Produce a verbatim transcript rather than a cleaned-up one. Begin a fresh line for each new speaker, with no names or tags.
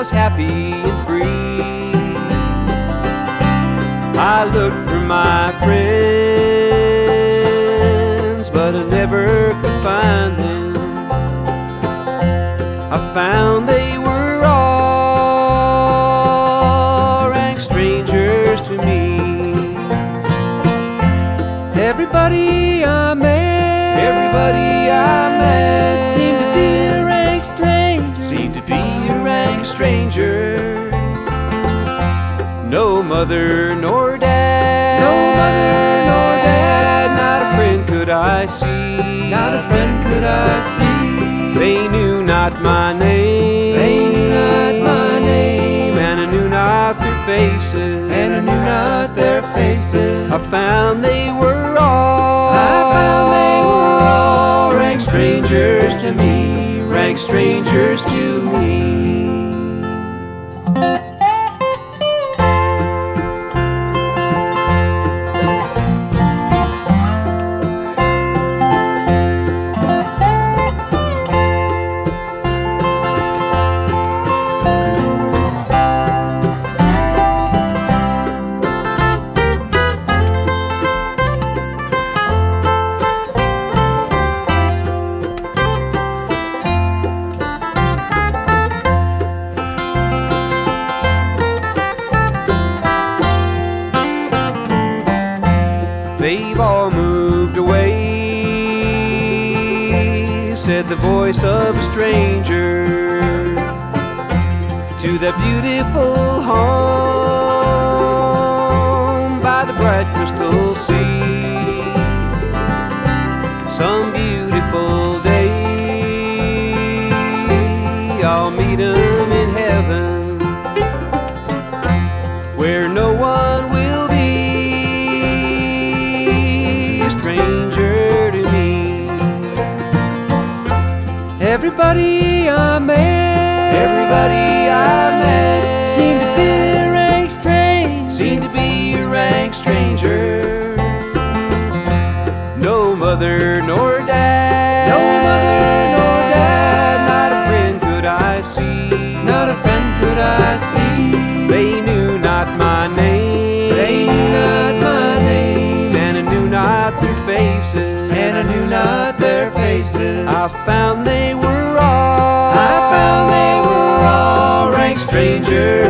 was happy and free. I looked for my friends, but I never could find them. I found they were all rank strangers to me. Everybody I met, everybody I met seemed to be a rank stranger, seemed to be a rank stranger. No mother nor dad, no mother nor dad, not a friend could I see, not a friend could I see. They knew not my name, they knew not my name, and I knew not their faces, and I knew not their faces. I found they were all, I found they were all rank strangers to me, rank strangers to me. They've all moved away, said the voice of a stranger, to that beautiful home by the bright crystal sea. Some beautiful day I'll meet 'em in heaven, where no one will be stranger to me. Everybody I met, everybody I met seemed to be a rank stranger, seemed to be a rank stranger. No mother nor dad, no mother nor dad, not a friend could I see, not a friend could I see. They knew not my name, they knew not my name, and I knew not their faces, and I knew not their faces. I found they were all, I found they were all rank strangers